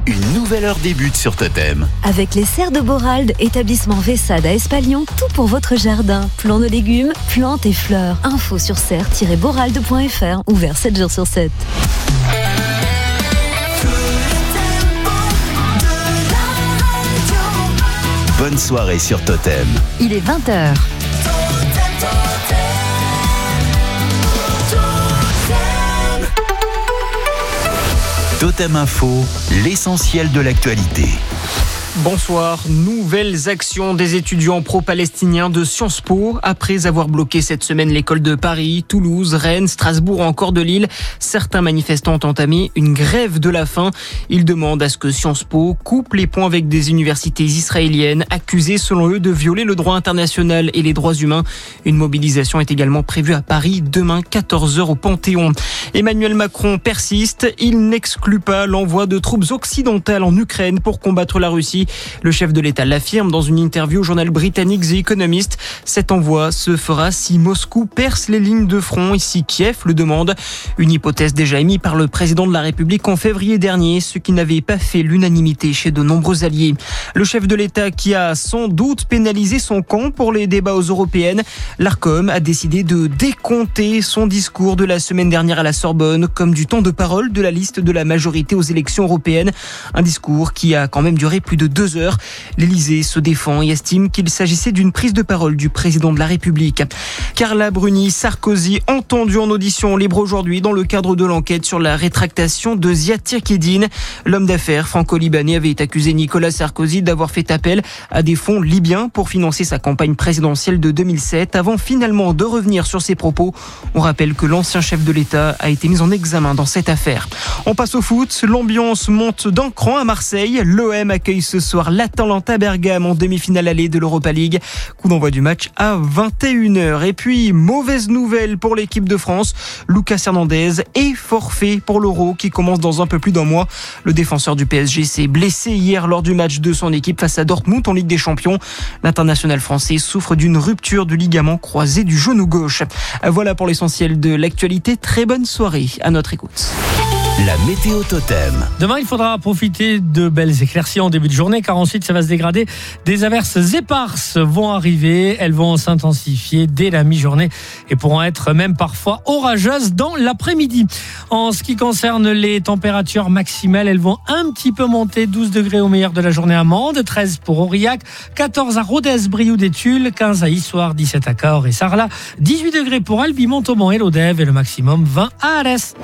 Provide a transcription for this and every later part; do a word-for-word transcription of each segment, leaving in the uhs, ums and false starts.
une nouvelle heure débute sur Totem. Avec les serres de Borald, établissement Vessade à Espalion, tout pour votre jardin. Plants de légumes, plantes et fleurs. Info sur serre tiret borald point f r, ouvert sept jours sur sept. Bonne soirée sur Totem. Il est vingt heures. Totem Info, l'essentiel de l'actualité. Bonsoir. Nouvelles actions des étudiants pro-palestiniens de Sciences Po. Après avoir bloqué cette semaine l'école de Paris, Toulouse, Rennes, Strasbourg ou encore de Lille, certains manifestants ont entamé une grève de la faim. Ils demandent à ce que Sciences Po coupe les ponts avec des universités israéliennes accusées selon eux de violer le droit international et les droits humains. Une mobilisation est également prévue à Paris demain quatorze heures au Panthéon. Emmanuel Macron persiste. Il n'exclut pas l'envoi de troupes occidentales en Ukraine pour combattre la Russie. Le chef de l'État l'affirme dans une interview au journal britannique The Economist. Cet envoi se fera si Moscou perce les lignes de front et si Kiev le demande. Une hypothèse déjà émise par le président de la République en février dernier, ce qui n'avait pas fait l'unanimité chez de nombreux alliés. Le chef de l'État qui a sans doute pénalisé son camp pour les débats aux européennes, l'Arcom a décidé de décompter son discours de la semaine dernière à la Sorbonne comme du temps de parole de la liste de la majorité aux élections européennes. Un discours qui a quand même duré plus de deux heures. L'Élysée se défend et estime qu'il s'agissait d'une prise de parole du président de la République. Carla Bruni, Sarkozy, entendue en audition libre aujourd'hui dans le cadre de l'enquête sur la rétractation de Ziad Tirkedine. L'homme d'affaires franco-libanais avait accusé Nicolas Sarkozy d'avoir fait appel à des fonds libyens pour financer sa campagne présidentielle de deux mille sept avant finalement de revenir sur ses propos. On rappelle que l'ancien chef de l'État a été mis en examen dans cette affaire. On passe au foot. L'ambiance monte d'un cran à Marseille. L'O M accueille ce soir l'Atalanta Bergame en demi-finale allée de l'Europa League. Coup d'envoi du match à vingt et une heures. Et puis, mauvaise nouvelle pour l'équipe de France. Lucas Hernandez est forfait pour l'Euro qui commence dans un peu plus d'un mois. Le défenseur du P S G s'est blessé hier lors du match de son équipe face à Dortmund en Ligue des Champions. L'international français souffre d'une rupture du ligament croisé du genou gauche. Voilà pour l'essentiel de l'actualité. Très bonne soirée à notre écoute. La météo Totem. Demain, il faudra profiter de belles éclaircies en début de journée, car ensuite, ça va se dégrader. Des averses éparses vont arriver. Elles vont s'intensifier dès la mi-journée et pourront être même parfois orageuses dans l'après-midi. En ce qui concerne les températures maximales, elles vont un petit peu monter. douze degrés au meilleur de la journée à Mende, treize pour Aurillac, quatorze à Rodez, Brioude et Tulle, quinze à Issoire, dix-sept à Cahors et Sarlat, dix-huit degrés pour Albi, Montauban et Lodève et le maximum vingt à Alès.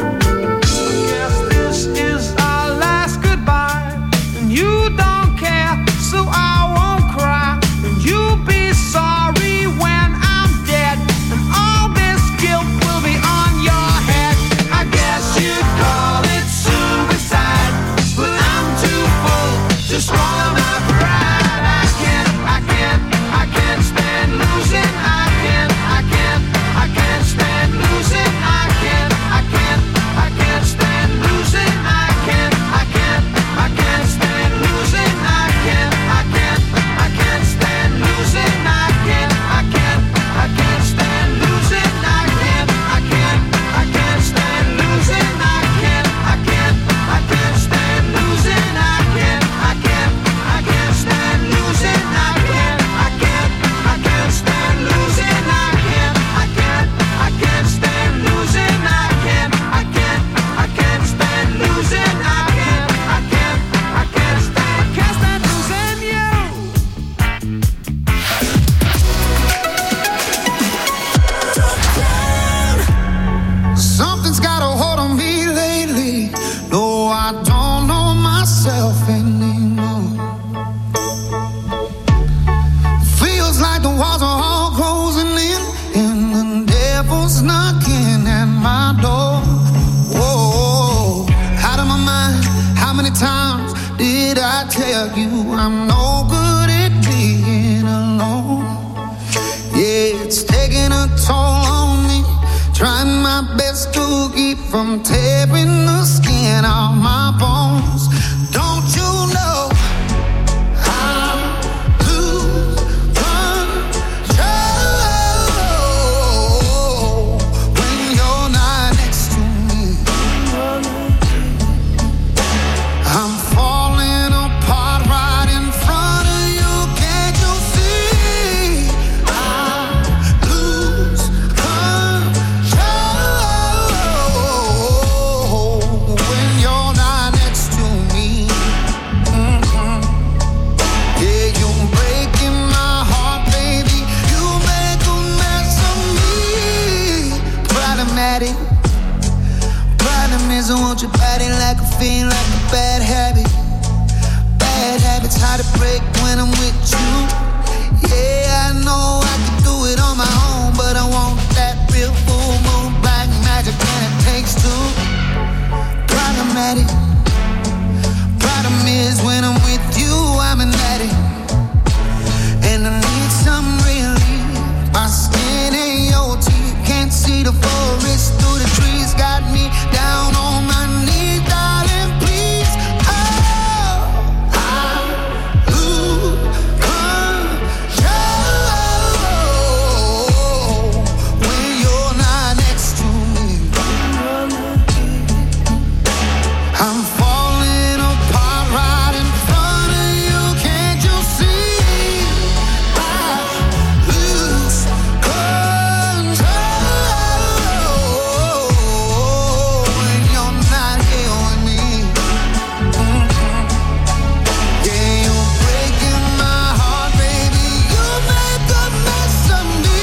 Don't care so I won't cry. And you'll be sorry when I'm dead, and all this guilt will be on your head. I guess you'd call it suicide, but I'm too full to swallow my pride. I can't, I can't, I can't stand losing. I can't, I can't, I can't stand losing. I can't, I can't, I can't stand losing. I can't, I can't, I can't stand losing. I can't, I can't, I can't stand losing. I can't, I can't, I can't stand losing. I can't, I can't, I can't stand losing. I can't, I can't, I can't stand losing. I can't, I can't, I can't stand losing. I can't, I can't, I can't stand losing. I can't, I can't, I can't stand losing. I can't, I can't, I can't stand losing. I can't, I can't, I can't stand, can't stand losing you. Something's got a hold on me lately. No, I don't know myself anymore. Feels like the walls are all closing in, and the devil's knocking at my door. Whoa, out of my mind. How many times did I tell you I'm no good at being alone? Yeah, it's taking a toll on me, trying my best to keep from tearing the skin off my bones. Don't you know I lose control when you're not next to me? I'm falling apart right in front of you. Can't you see? I lose control when you're not next to me. Mhm. Yeah, you're breaking my heart, baby. You make a mess of me. Problematic. Problem is I want your body like a fiend, like a bad habit. Bad habits hard to break when I'm with you. Yeah, I know I can do it on my own, but I want that real full moon black magic, and it takes two. Problematic. Problem is when I'm with you, I'm an addict, and I need some relief. My skin ain't your teeth, can't see the forest through the trees. Got me down on my knees, darling, please. Oh, I lose control when you're not next to me. I'm falling apart right in front of you. Can't you see? I lose control when you're not here with me. Mhm. Yeah, you're breaking my heart, baby. You make a mess of me.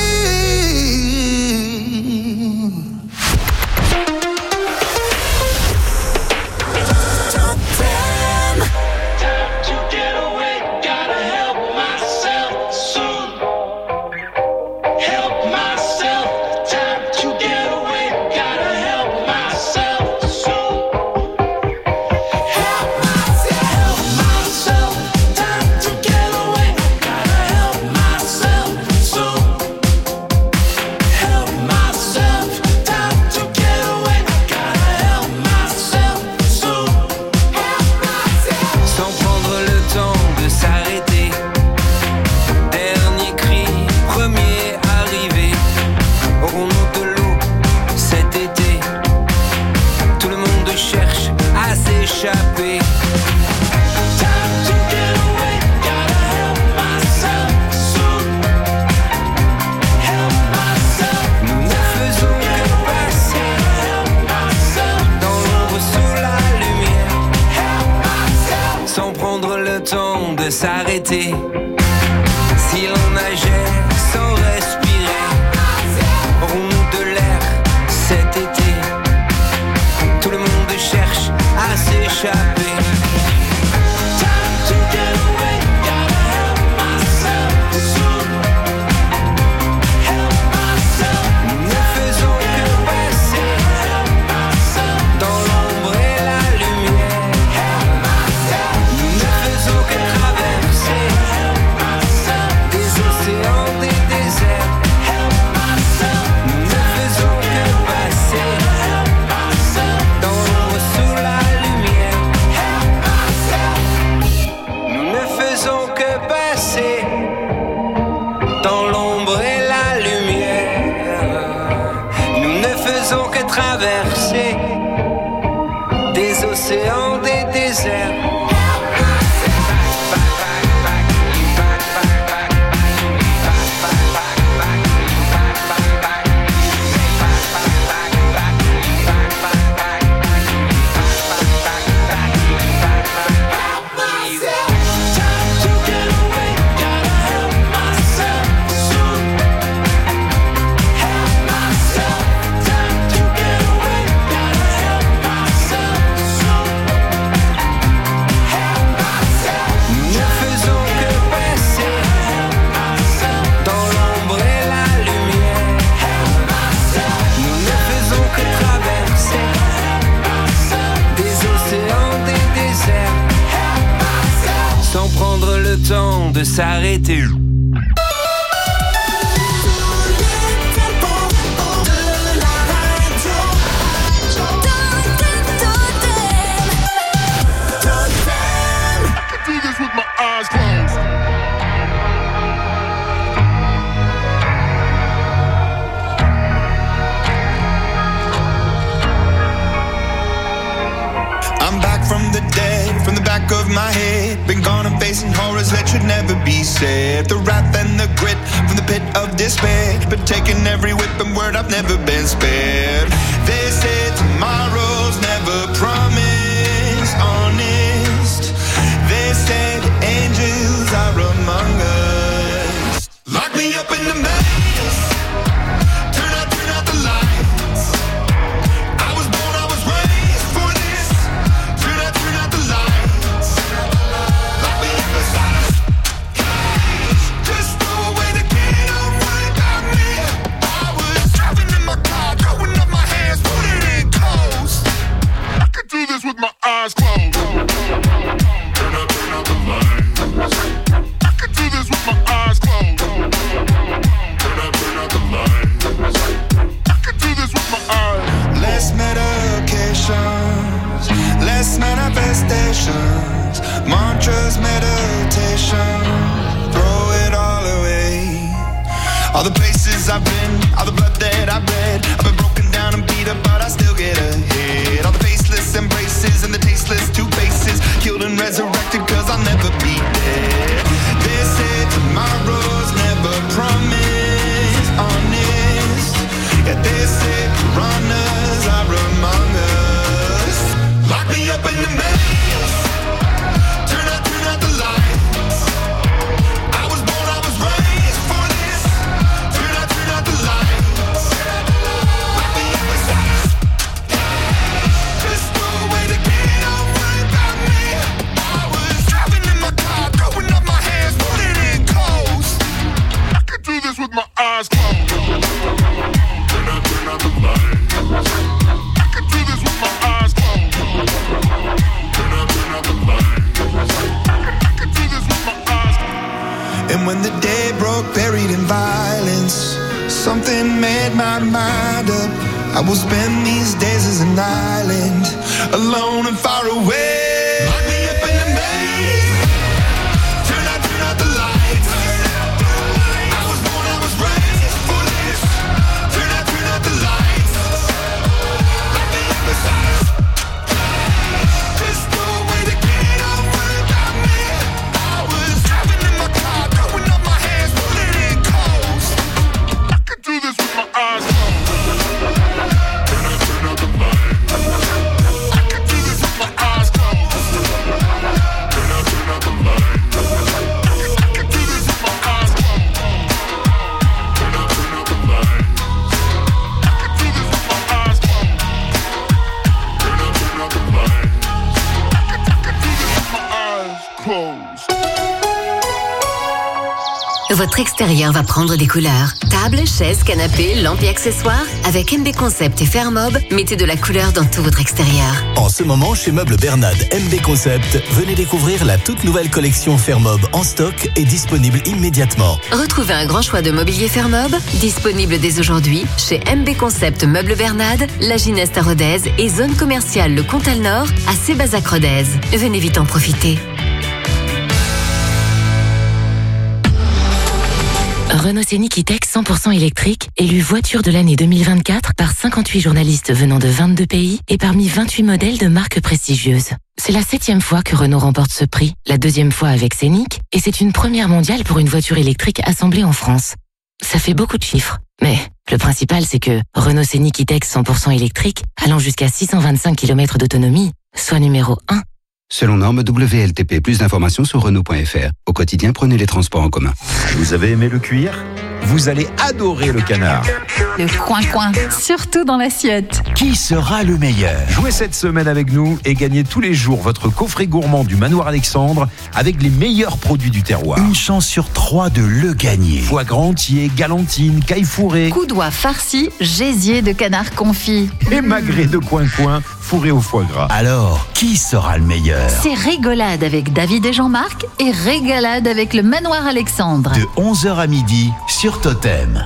Time to get away, gotta help myself soon. Help myself, time to get away, gotta help myself soon. Help myself, help myself, time to get away, gotta help myself soon. Help myself, time to get away, gotta help myself soon. Help myself. Sans prendre le temps de s'arrêter. Dernier cri, premier arrivé. Aurons-nous de l'eau cet été? Tout le monde cherche à s'échapper. Time to get away, gotta help myself soon. Help myself. Nous ne faisons que passer Help myself. dans l'ombre sous la lumière. Help myself. Sans prendre le temps de s'arrêter. Si l'on nageait sans respirer, aurons-nous de l'air cet été? Tout le monde cherche à s'échapper. Time to get away, temps de s'arrêter. From the dead, from the back of my head. Been gone and facing horrors that should never be said. The wrath and the grit from the pit of despair. Been taking every whip and word, I've never been spared. They say tomorrow's never promised, honest. They say the angels are among us. Lock me up in the maze. Turn out, turn out the lights. I was born, I was raised for this. Turn out, turn out the lights. Lock me up inside a cage. Just throw away the key, don't worry about me. I was driving in my car, throwing up my hands, putting it in close. I could do this with my eyes closed. Turn out, turn out the lights. I could do this with my eyes closed. Turn out, turn out the lights. I could do this with my eyes. Less medications, less manifestations, mantras, meditation, throw it all away. All the places I've been, all the blood that I've bled, I've been broken down and beat up, but I still get ahead. All the faceless embraces and the tasteless two faces, killed and resurrected cause I'll never be dead. They say tomorrow's never promised, honest. Yeah, they say piranhas are among us. Lock me up in the maze. Turn out, turn out the lights. I was born, I was raised for this. Turn out, turn out the lights. Lock me up inside a cage. Just throw away the key, don't worry about me. I was driving in my car, throwing up my hands, putting it in close. I could do this with my eyes closed. Turn out, turn out the lights. I could do this with my eyes closed. Turn out, turn out the lights. I could do this with my eyes closed. And when the day broke, buried in violence, something made my mind up. I will spend these days as an island, alone and far away. Lock me up in the maze. Turn out, turn out the lights. I was born, I was raised for this. Turn out, turn out the lights. Lock me up inside a cage. Just throw away the key, don't worry about me. I was driving in my car, throwing up my hands, putting it in close. I could do this with my eyes closed. Turn out, turn out the lights. I could do this with my eyes closed. Turn out, turn out the lights. I could do this with my eyes closed. Turn out, turn out the lights. I could do this with my eyes closed. Turn out, turn out the lights. I could do this with my eyes closed. Votre extérieur va prendre des couleurs. Table, chaises, canapés, lampes et accessoires. Avec M B Concept et Fairmob, mettez de la couleur dans tout votre extérieur. En ce moment, chez Meubles Bernade M B Concept, venez découvrir la toute nouvelle collection Fairmob en stock et disponible immédiatement. Retrouvez un grand choix de mobilier Fairmob, disponible dès aujourd'hui chez M B Concept Meubles Bernade, La Gineste à Rodez et zone commerciale Le Comtal Nord à Sébazac Rodez. Venez vite en profiter. Renault Scénic E-Tech cent pour cent électrique, élu voiture de l'année deux mille vingt-quatre par cinquante-huit journalistes venant de vingt-deux pays et parmi vingt-huit modèles de marques prestigieuses. C'est la septième fois que Renault remporte ce prix, la deuxième fois avec Scénic, et c'est une première mondiale pour une voiture électrique assemblée en France. Ça fait beaucoup de chiffres, mais le principal c'est que Renault Scénic E-Tech cent pour cent électrique, allant jusqu'à six cent vingt-cinq kilomètres d'autonomie, soit numéro un. Selon norme W L T P, plus d'informations sur Renault point F R. Au quotidien, prenez les transports en commun. Vous avez aimé le cuir ? vous allez adorer le canard. Le coin-coin, surtout dans l'assiette. Qui sera le meilleur? Jouez cette semaine avec nous et gagnez tous les jours votre coffret gourmand du Manoir Alexandre avec les meilleurs produits du terroir. Une chance sur trois de le gagner. Foie gras entier, galantine, caille fourrée. Coudois farci, gésier de canard confit. Et magret de coin-coin, fourré au foie gras. Alors, qui sera le meilleur? C'est Rigolade avec David et Jean-Marc et Régalade avec le Manoir Alexandre. De onze heures à midi sur Totem.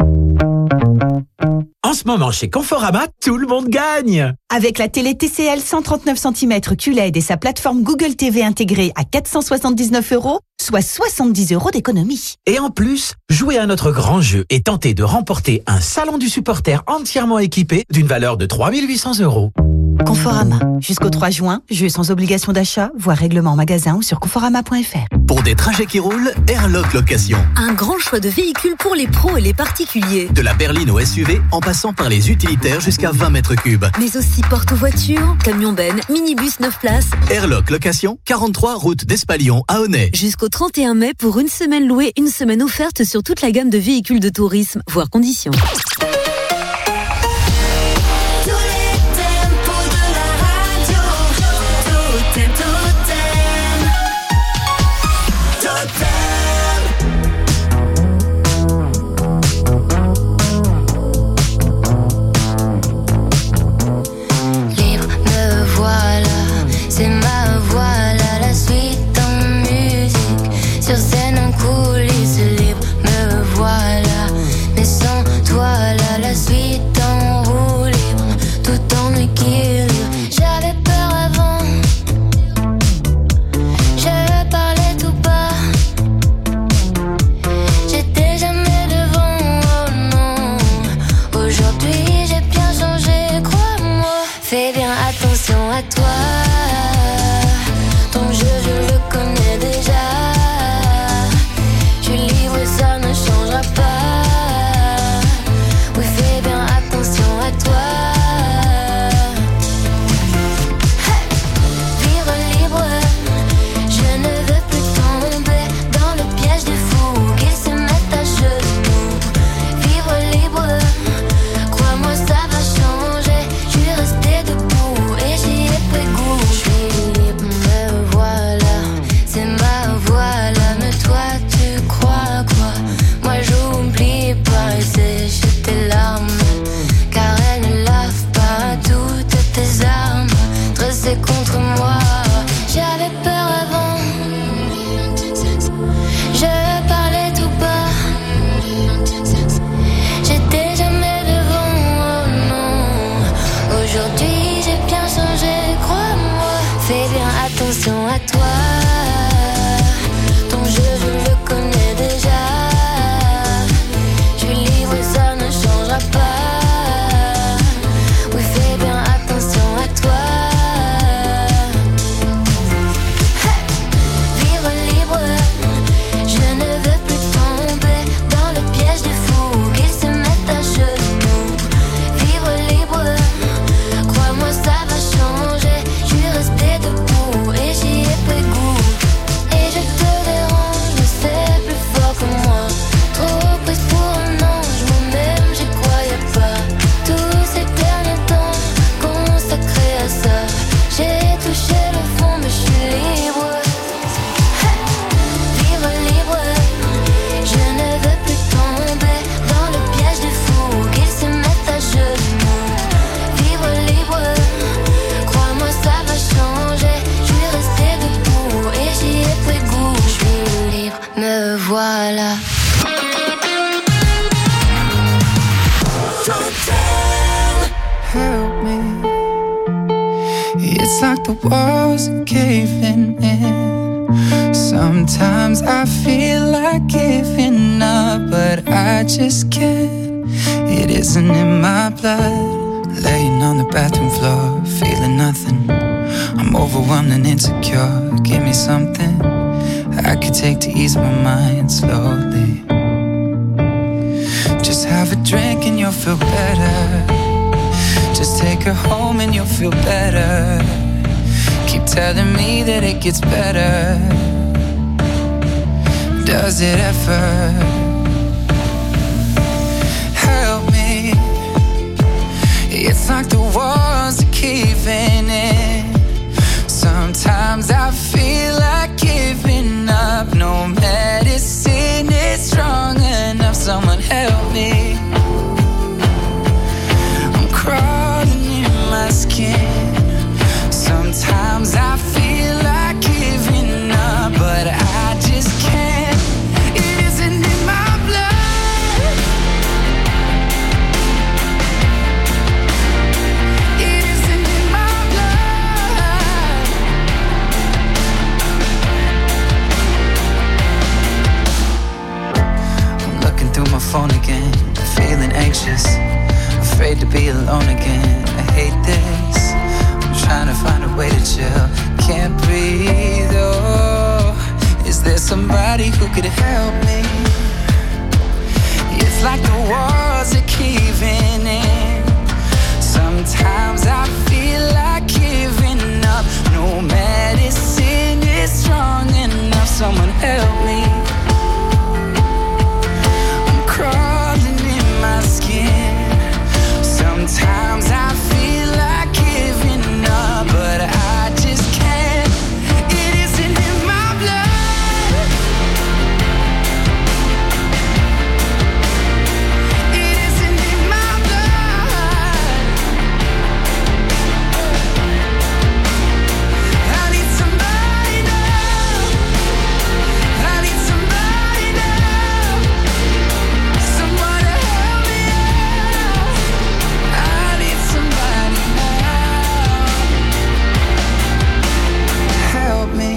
En ce moment, chez Conforama, tout le monde gagne. Avec la télé T C L cent trente-neuf centimètres Q L E D et sa plateforme Google T V intégrée à quatre cent soixante-dix-neuf euros, soit soixante-dix euros d'économie. Et en plus, jouez à notre grand jeu et tentez de remporter un salon du supporter entièrement équipé d'une valeur de trois mille huit cents euros. Conforama. Jusqu'au trois juin, jeu sans obligation d'achat, voire règlement en magasin ou sur conforama point f r. Pour des trajets qui roulent, Airlock Location. Un grand choix de véhicules pour les pros et les particuliers. De la berline au S U V, en passant par les utilitaires jusqu'à vingt mètres cubes. Mais aussi porte-voitures, camions-bennes, minibus neuf places. Airlock Location, quarante-trois route d'Espalion à Aunay. Jusqu'au trente et un mai pour une semaine louée, une semaine offerte sur toute la gamme de véhicules de tourisme, voire conditions. C'est ma voix, là, la suite en musique. Sur scène en coulisses, libre, me voilà. Mais sans toi, là, la suite en roue libre, tout en équilibre. J'avais peur avant, je parlais tout bas. J'étais jamais devant, oh non. Aujourd'hui, j'ai bien changé, crois-moi. Fais bien attention à toi. Ton jeu, je le connais déjà. Je suis libre, ça ne changera pas. Oui, fais bien attention à toi. Hey! Vivre libre, je ne veux plus tomber dans le piège des fous qui se mettent à genoux. Vivre libre, crois-moi, ça va changer. Je suis restée debout et j'y ai pris goût. Je suis libre, me voilà, c'est ma voix là. Mais toi, tu crois quoi? Moi, j'oublie pas et sèche tes larmes, car elles ne lavent pas toutes tes armes dressées contre moi. J'avais peur avant, je parlais tout bas. J'étais jamais devant, oh non. Aujourd'hui, j'ai bien changé, crois-moi. Fais bien attention à toi. Ton jeu, je le connais déjà. Je suis libre, ça ne changera pas. Oui, fais bien attention à toi. Hey! Vivre libre, je ne veux plus tomber dans le piège des fous qui se mettent à genoux. Vivre libre, crois-moi, ça va changer. Je suis restée debout et j'y ai pris goût. Et je te dérange, mais c'est plus fort que moi. Trop prise pour un ange, moi-même j'y croyais pas. Tous ces derniers temps consacrés à ça, j'ai touché le fond, mais je suis libre. Hey! Vivre libre, je ne veux plus tomber dans le piège des fous qui se mettent à genoux. Vivre libre, crois-moi, ça va changer. Je suis restée debout et j'y ai pris goût. Je suis libre, me voilà. Help me. It's like the walls are caving in. Sometimes I feel like giving up, but I just can't. It isn't in my blood. Laying on the bathroom floor, feeling nothing. I'm overwhelmed and insecure. Give me something I could take to ease my mind slowly. Just have a drink and you'll feel better. Just take her home and you'll feel better. Keep telling me that it gets better. Does it ever? It's like the walls are caving in. Sometimes I feel like giving up. No medicine is strong enough. Someone help me. I'm crawling in my skin. Sometimes I feel like giving up, but I just can't. It isn't in my blood. It isn't in my blood. I'm looking through my phone again, feeling anxious, afraid to be alone again. I hate this. Trying to find a way to chill, can't breathe, oh. Is there somebody who could help me? It's like the walls are caving in. Sometimes I feel like giving up. No medicine is strong enough. Someone help me. I'm crawling in my skin. Sometimes I feel like giving up, but I just can't. It isn't in my blood. It isn't in my blood. I need somebody now. I need somebody now. Someone to help me out. I need somebody now. Help me.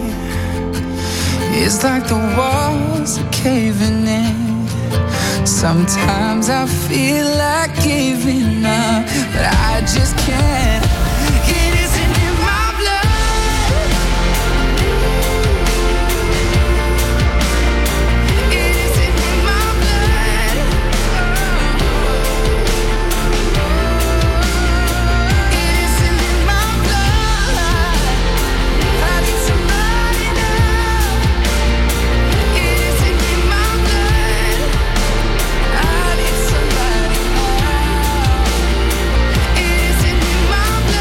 It's like the walls are caving in. Sometimes I feel like giving up, but I just can't. It isn't in my blood. It isn't in my blood. It isn't in my blood. I need somebody now. It isn't in my blood. I need somebody now. It isn't in my blood.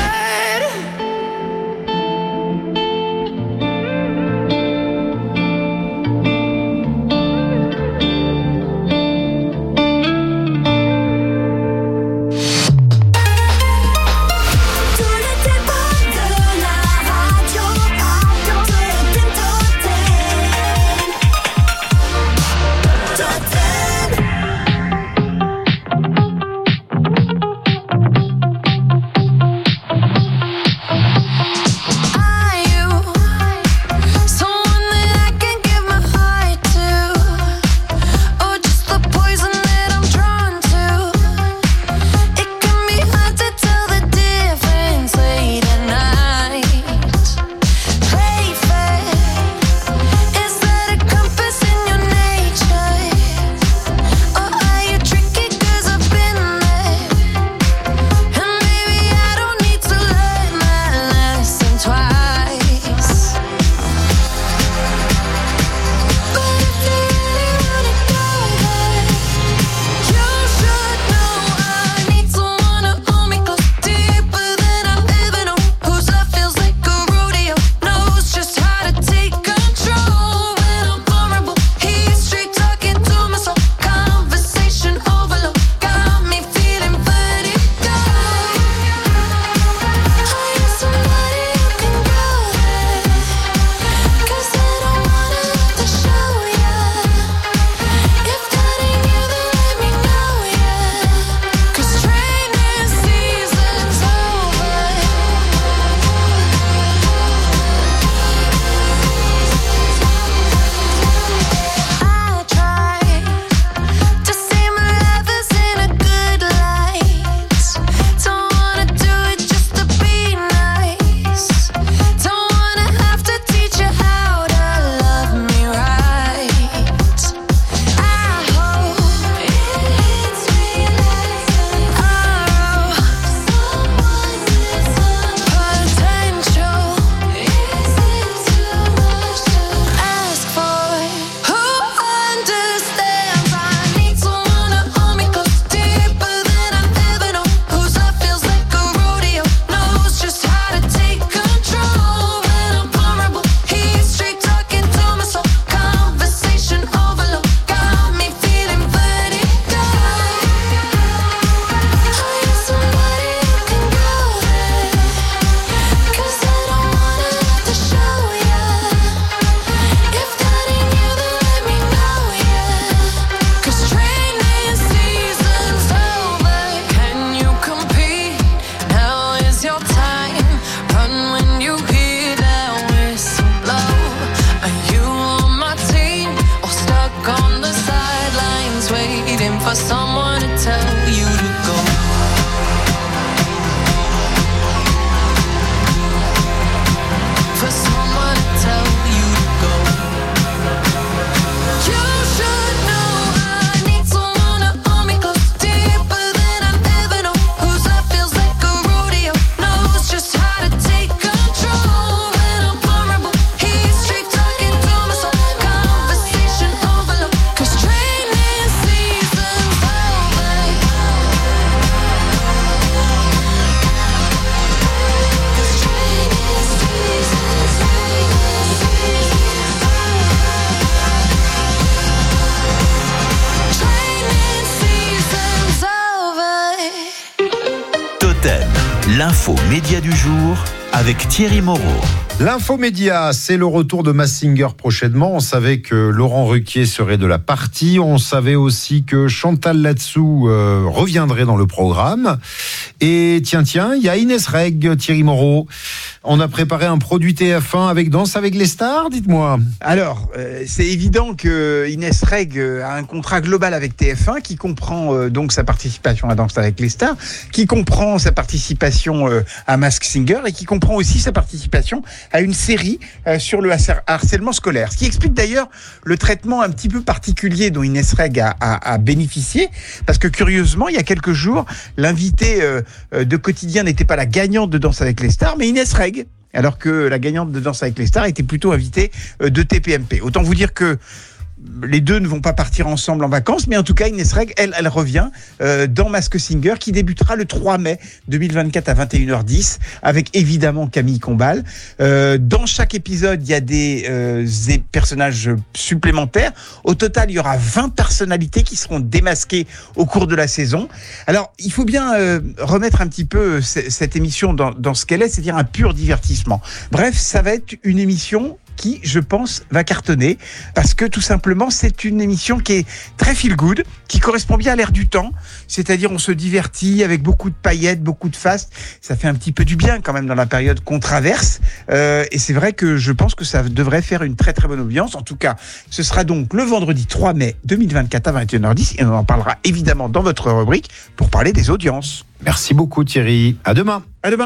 L'info média du jour avec Thierry Moreau. L'info média, c'est le retour de Masked Singer prochainement. On savait que Laurent Ruquier serait de la partie. On savait aussi que Chantal Latsou euh, reviendrait dans le programme. Et tiens, tiens, il y a Inès Reg, Thierry Moreau. On a préparé un produit T F un avec Danse avec les stars, dites-moi. Alors, euh, c'est évident que Inès Reg a un contrat global avec T F un qui comprend euh, donc sa participation à Danse avec les stars, qui comprend sa participation euh, à Masked Singer et qui comprend aussi sa participation à une série euh, sur le harcèlement scolaire. Ce qui explique d'ailleurs le traitement un petit peu particulier dont Inès Reg a, a, a bénéficié, parce que curieusement, il y a quelques jours, l'invitée euh, de Quotidien n'était pas la gagnante de Danse avec les stars, mais Inès Reg, alors que la gagnante de Danse avec les stars était plutôt invitée euh, de T P M P. Autant vous dire que les deux ne vont pas partir ensemble en vacances, mais en tout cas, Inès Reg, elle, elle revient euh, dans Masked Singer, qui débutera le trois mai deux mille vingt-quatre à vingt et une heures dix, avec évidemment Camille Combal. Euh, dans chaque épisode, il y a des, euh, des personnages supplémentaires. Au total, il y aura vingt personnalités qui seront démasquées au cours de la saison. Alors, il faut bien euh, remettre un petit peu c- cette émission dans, dans ce qu'elle est, c'est-à-dire un pur divertissement. Bref, ça va être une émission qui, je pense, va cartonner, parce que tout simplement, c'est une émission qui est très feel good, qui correspond bien à l'air du temps, c'est-à-dire on se divertit avec beaucoup de paillettes, beaucoup de faste, ça fait un petit peu du bien quand même dans la période qu'on traverse, euh, et c'est vrai que je pense que ça devrait faire une très très bonne audience. En tout cas, ce sera donc le vendredi trois mai deux mille vingt-quatre à vingt et une heures dix, et on en parlera évidemment dans votre rubrique pour parler des audiences. Merci beaucoup Thierry, à demain. À demain.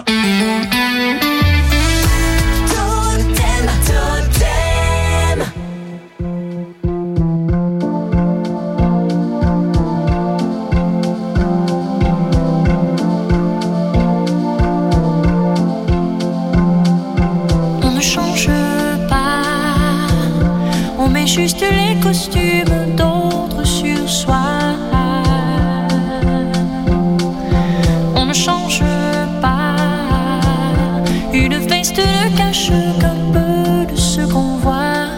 Juste les costumes d'autres sur soi. On ne change pas. Une veste ne cache qu'un peu de ce qu'on voit.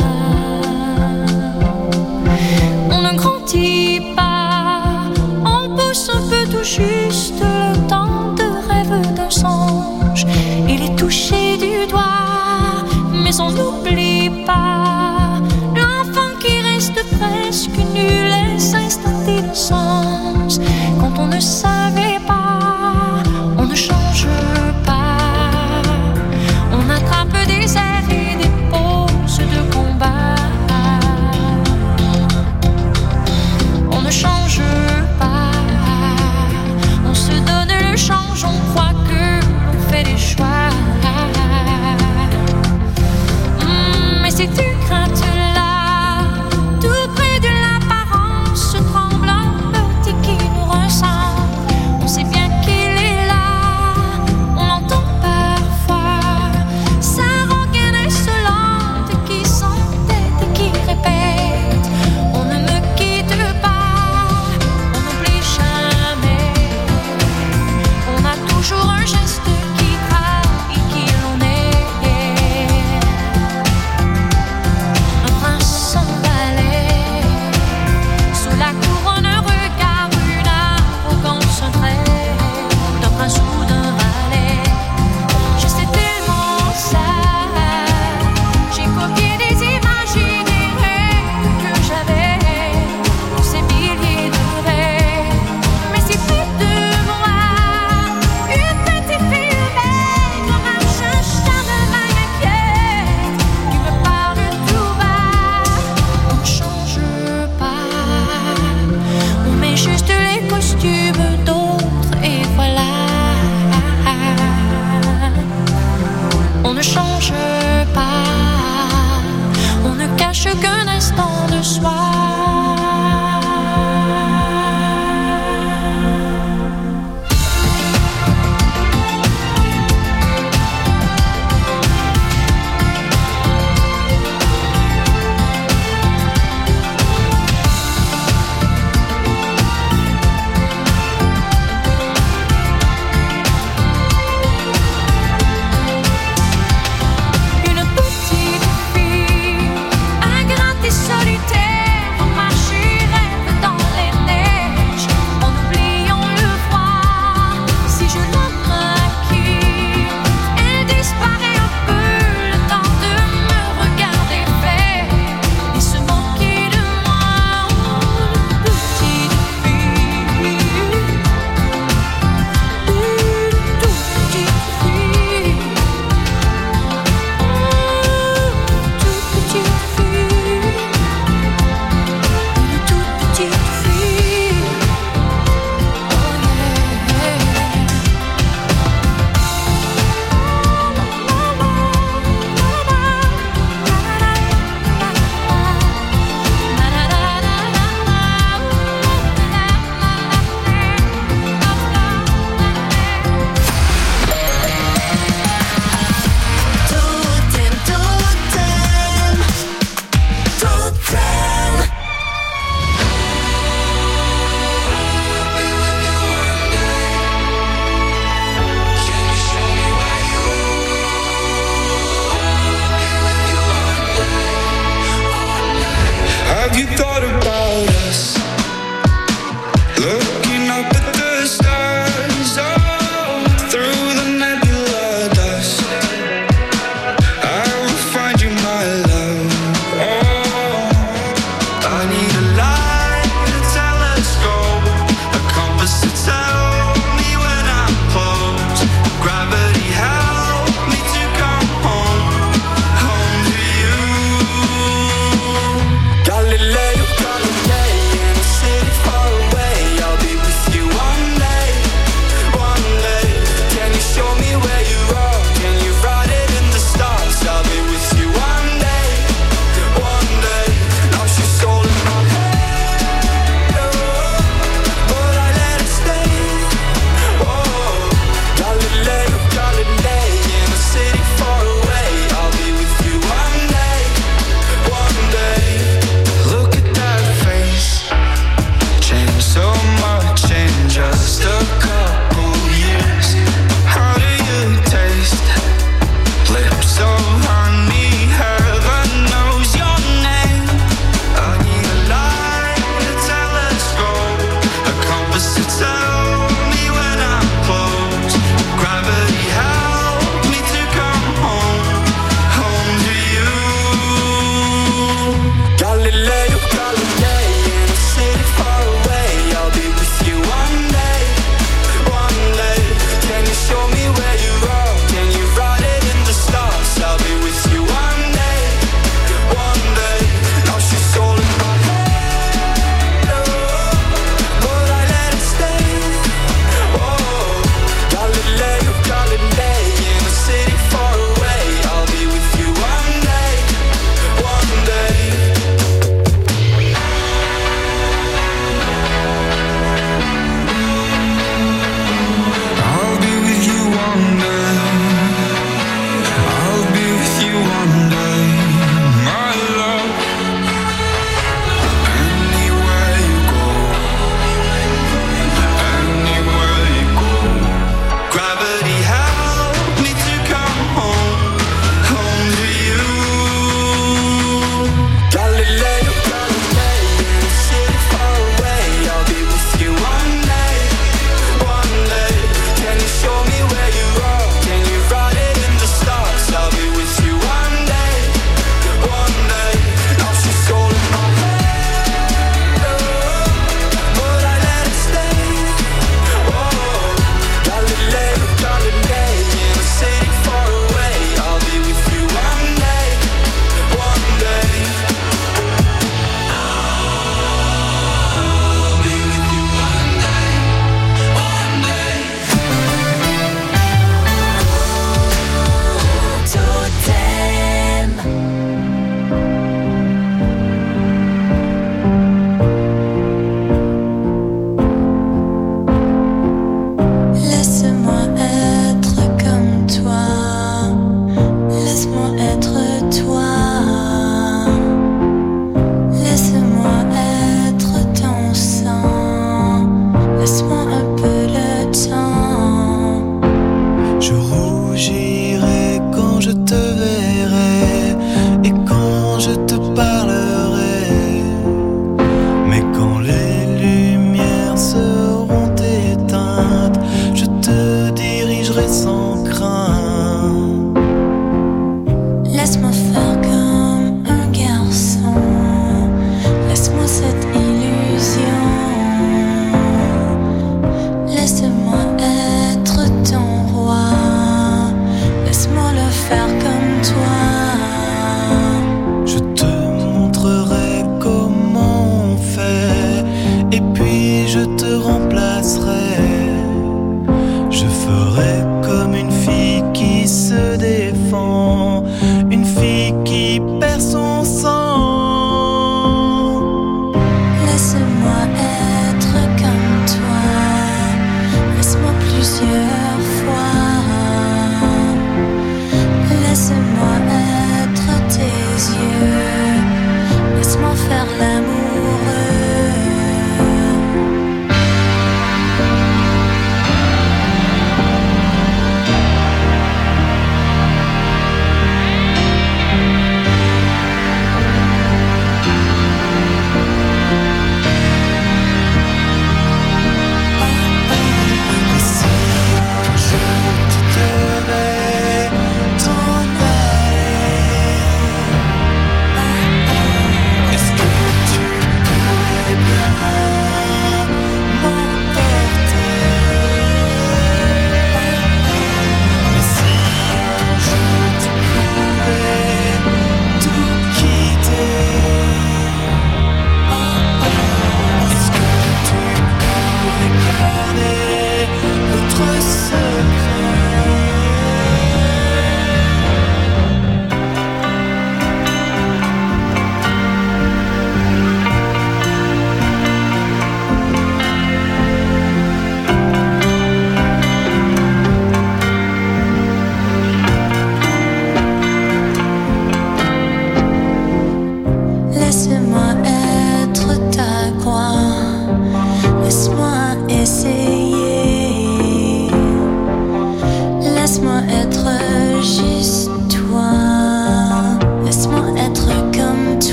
On ne grandit pas. On pousse un peu tout juste le temps de rêve d'un songe. Il est touché du doigt, mais on n'oublie pas. Presque nul et s'installer le sens. Quand on ne savait pas, on ne change pas. On attrape des airs et des poses de combat. On ne change pas. On se donne le change, on croit que l'on fait des choix. Mmh, mais c'est une crainte là, tout près de l'apparence tremblante qui nous ressemble. On sait bien qu'il est là, on l'entend parfois. Sa rengaine insolente qui s'entête et qui répète: on ne me quitte pas, on n'oublie jamais. On a toujours un geste qui trahit qui l'on est. Un prince sans balai, sous la couronne, un regard, une arrogance, un trait d'un prince ou d'un valet. Je sais tellement ça, j'ai copié des images et des rêves que j'avais, tous ces milliers de rêves. Mais c'est plus de moi, une petite fille humaine, comme un chat, charme m'inquiète, qui me parle tout bas. On ne change pas, on met juste les costumes d'autres et voilà. On ne change pas, on ne cache qu'un instant de soi. Une petite fille a gratté you thought about us? Looking up at the stars, oh, through the nebula dust, I will find you, my love. Oh, I need a light, a telescope, a compass to tell me when I'm close. Gravity help me to come home, home to you. Galileo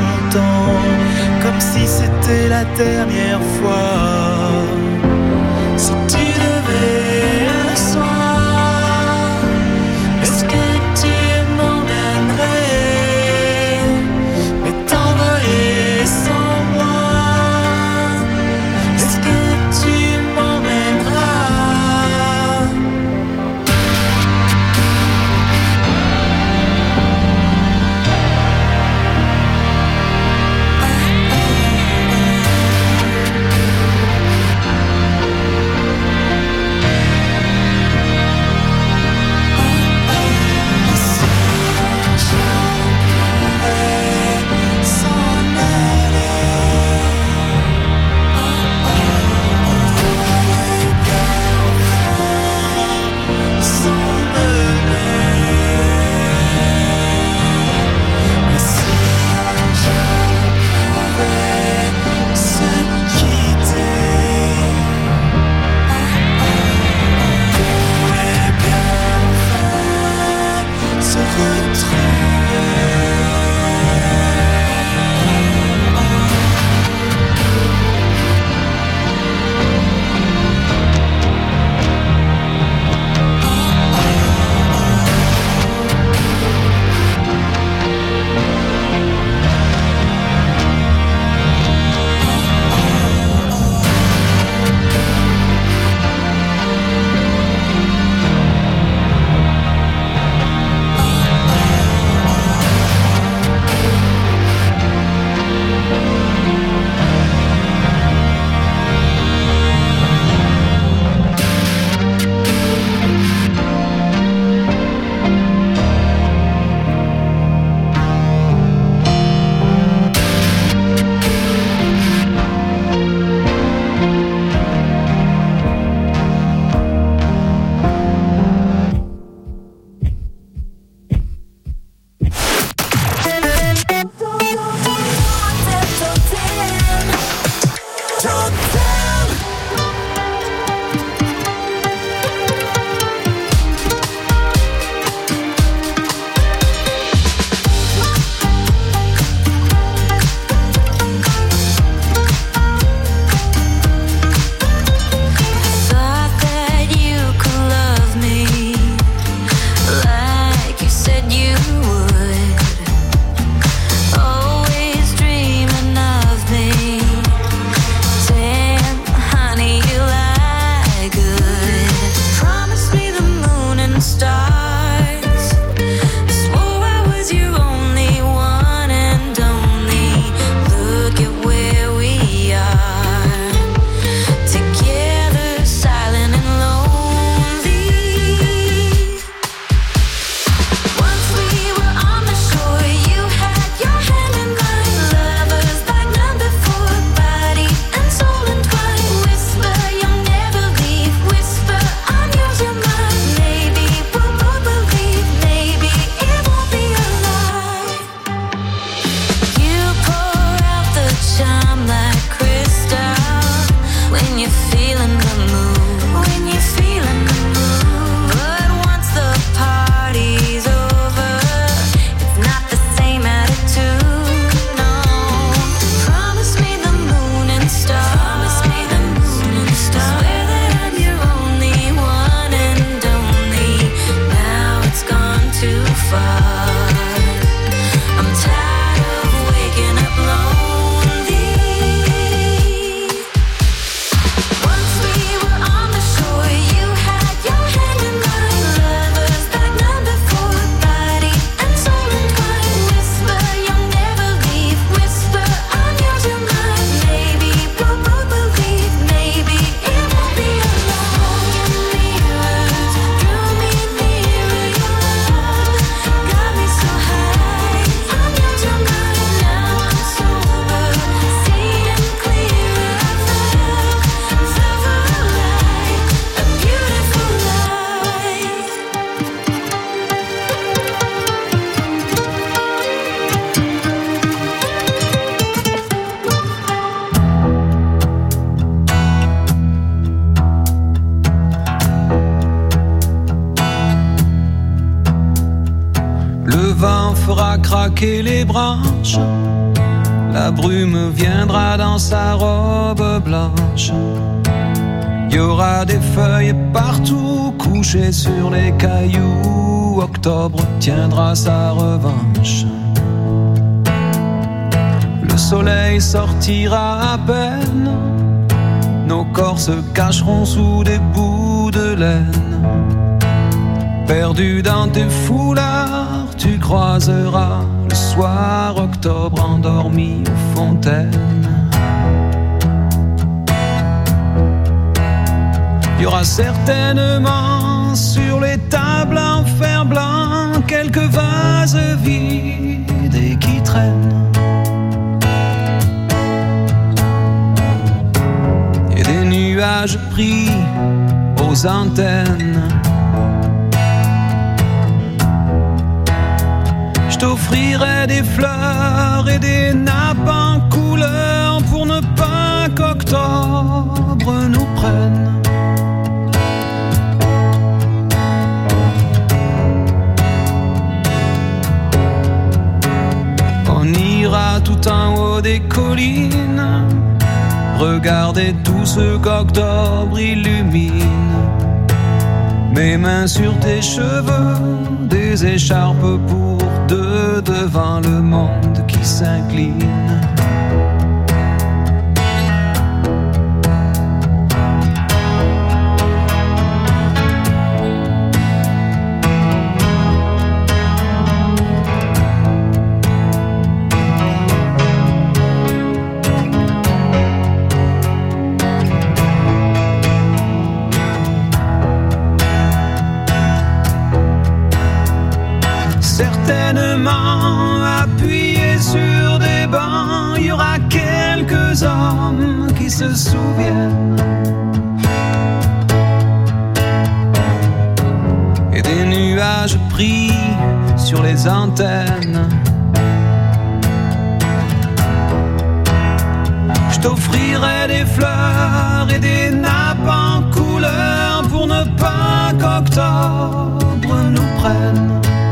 t'entends, comme si c'était la dernière fois. Si tu devais un soir, est-ce que tu m'emmènerais, mais t'envoler sans moi? Est-ce que tu m'emmèneras? Le vent fera craquer les branches La brume viendra dans sa robe blanche. Il y aura des feuilles partout couchées sur les cailloux. Octobre tiendra sa revanche. Le soleil sortira à peine. Nos corps se cacheront sous des bouts de laine. Perdu dans tes foulards, tu croiseras le soir octobre endormi aux fontaines. Il y aura certainement sur les tables en fer blanc quelques vases vides et qui traînent. Et des nuages pris aux antennes. Je t'offrirai des fleurs et des nappes en couleur pour ne pas qu'octobre nous prenne. On ira tout en haut des collines, regarder tout ce qu'octobre illumine. Mes mains sur tes cheveux, des écharpes pour deux devant le monde qui s'incline. Certainement appuyés sur des bancs, il y aura quelques hommes qui se souviennent. Et des nuages pris sur les antennes. Je t'offrirai des fleurs et des nappes en couleur pour ne pas qu'octobre nous prenne.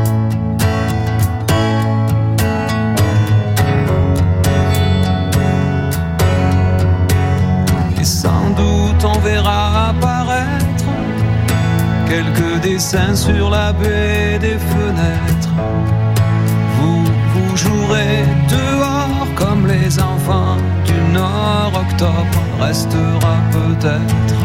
Sans doute on verra apparaître quelques dessins sur la baie des fenêtres. Vous, vous jouerez dehors comme les enfants du Nord. Octobre restera peut-être.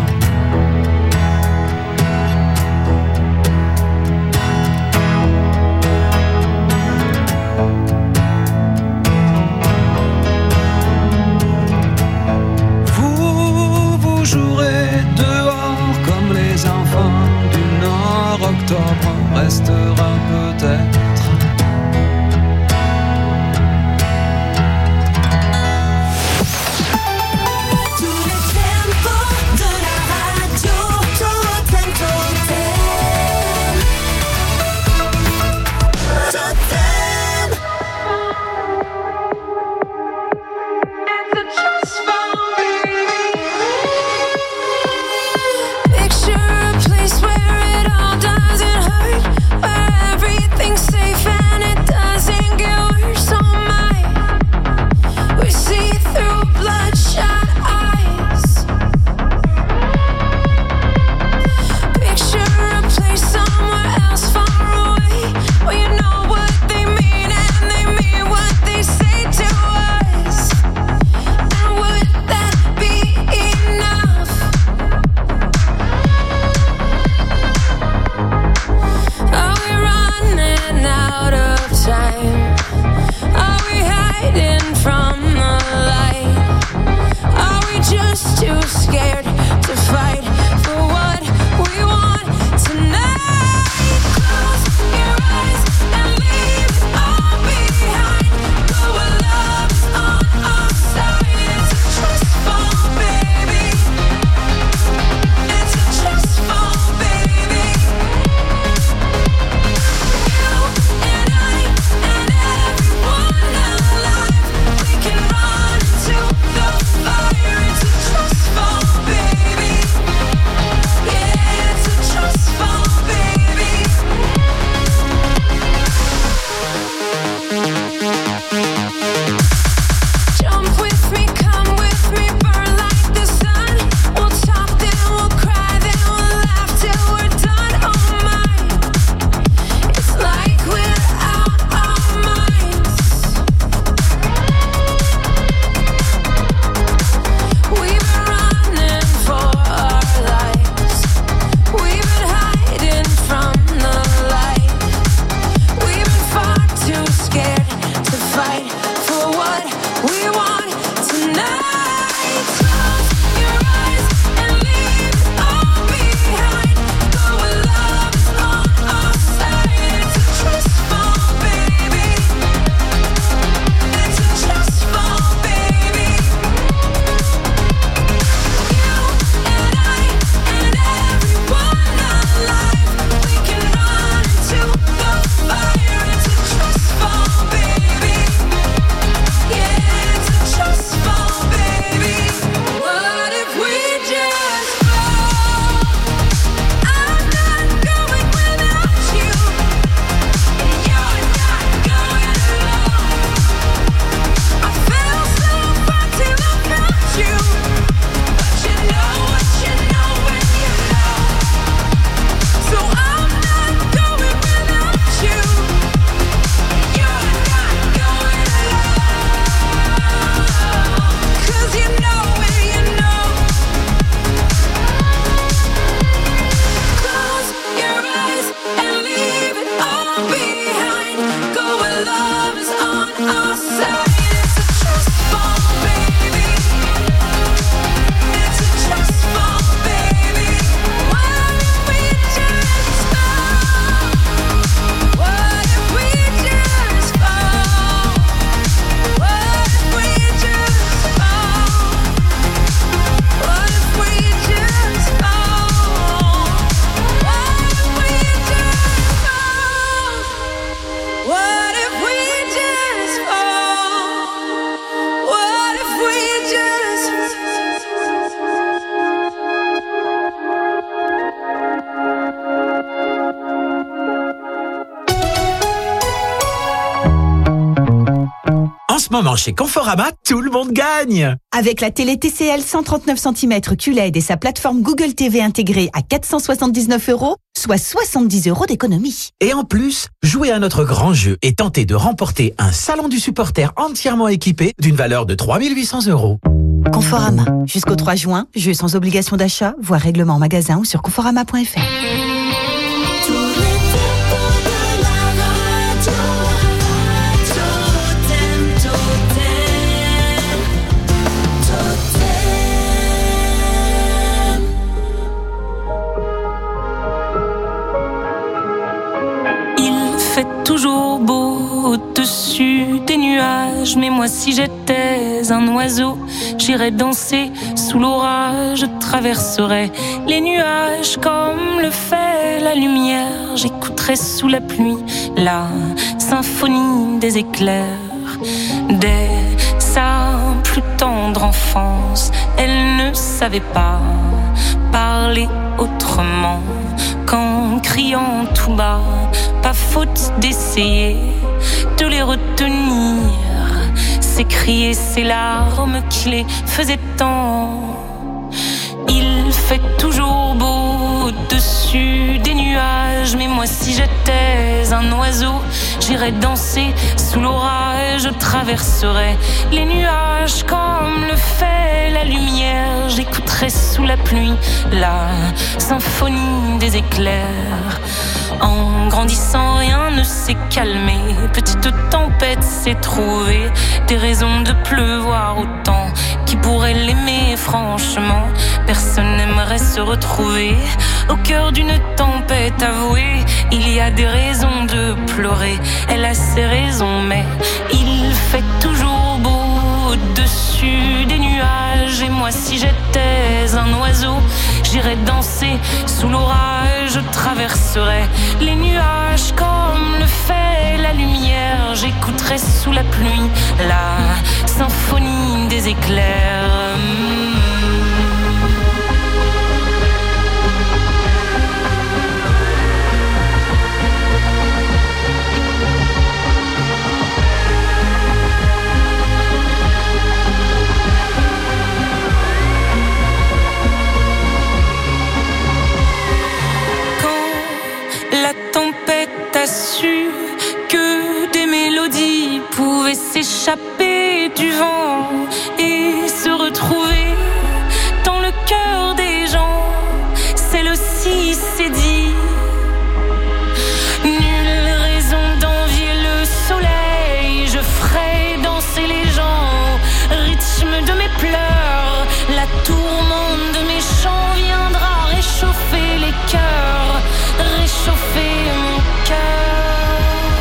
Vous jouerez dehors comme les enfants du Nord. Octobre restera peut-être. Tous les tempos de la ce moment, chez Conforama, tout le monde gagne. Avec la télé T C L cent trente-neuf centimètres Q L E D et sa plateforme Google T V intégrée à quatre cent soixante-dix-neuf euros, soit soixante-dix euros d'économie. Et en plus, jouez à notre grand jeu et tentez de remporter un salon du supporter entièrement équipé d'une valeur de trois mille huit cents euros. Conforama. Jusqu'au trois juin, jeu sans obligation d'achat, voire règlement en magasin ou sur conforama point f r. Toujours beau au-dessus des nuages, mais moi si j'étais un oiseau, j'irais danser sous l'orage, je traverserais les nuages comme le fait la lumière, j'écouterais sous la pluie la symphonie des éclairs. Dès sa plus tendre enfance, elle ne savait pas parler autrement qu'en criant tout bas. Pas faute d'essayer de les retenir, c'est crier ces larmes qui les faisaient tant. Il fait toujours beau au-dessus des nuages, mais moi si j'étais un oiseau, j'irais danser sous l'orage, je traverserais les nuages comme le fait la lumière, j'écouterais sous la pluie la symphonie des éclairs. En grandissant, rien ne s'est calmé. Petite tempête s'est trouvée des raisons de pleuvoir autant. Qui pourrait l'aimer franchement? Personne n'aimerait se retrouver au cœur d'une tempête avouée. Il y a des raisons de pleurer, elle a ses raisons, mais il fait toujours beau au-dessus des nuages. Et moi si j'étais un oiseau, j'irais danser sous l'orage, je traverserais les nuages comme le fait la lumière, j'écouterais sous la pluie la symphonie des éclairs. La tempête a su que des mélodies pouvaient s'échapper du vent et se retrouver dans le cœur des gens. Celle aussi s'est dit, nulle raison d'envier le soleil, je ferai danser les gens au rythme de mes pleurs. La tourmente de mes chants viendra réchauffer les cœurs, réchauffer mon cœur.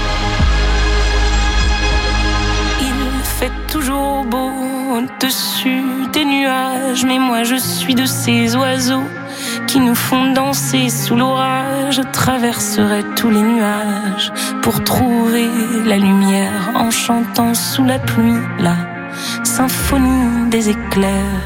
Il fait toujours beau au-dessus des nuages, mais moi je suis de ces oiseaux qui nous font danser sous l'orage. Je traverserai tous les nuages pour trouver la lumière en chantant sous la pluie la symphonie des éclairs.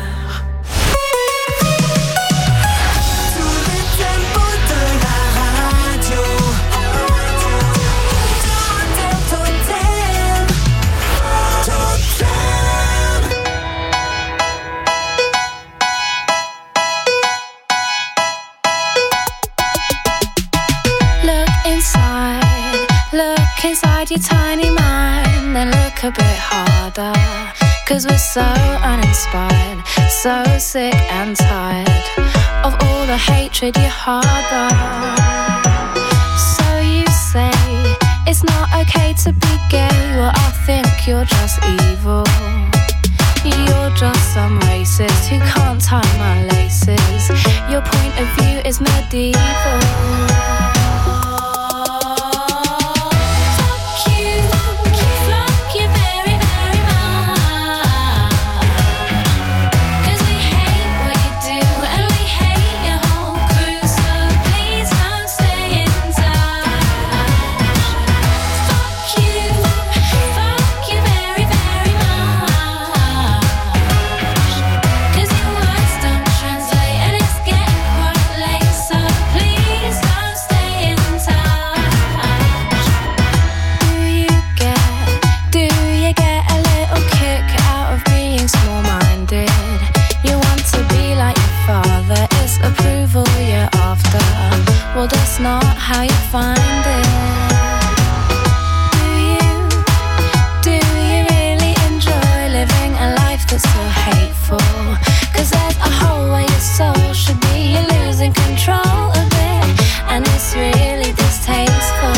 Inside your tiny mind, then look a bit harder. Cause we're so uninspired, so sick and tired of all the hatred you harbor. So you say it's not okay to be gay, well I think you're just evil. You're just some racist who can't tie my laces. Your point of view is medieval. Stay how you find it. Do you, do you really enjoy living a life that's so hateful? Cause there's a hole where your soul should be. You're losing control of it, and it's really distasteful.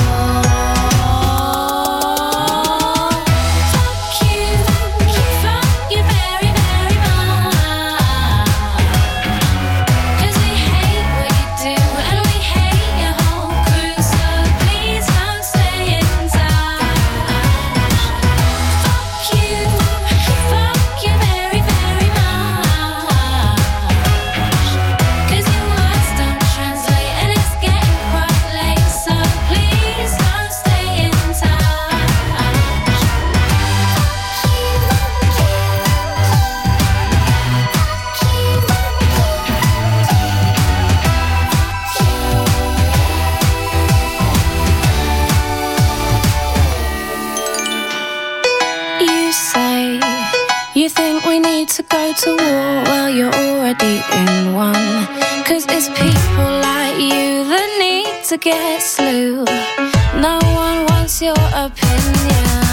To go to war, well you're already in one. Cause it's people like you that need to get slew. No one wants your opinion.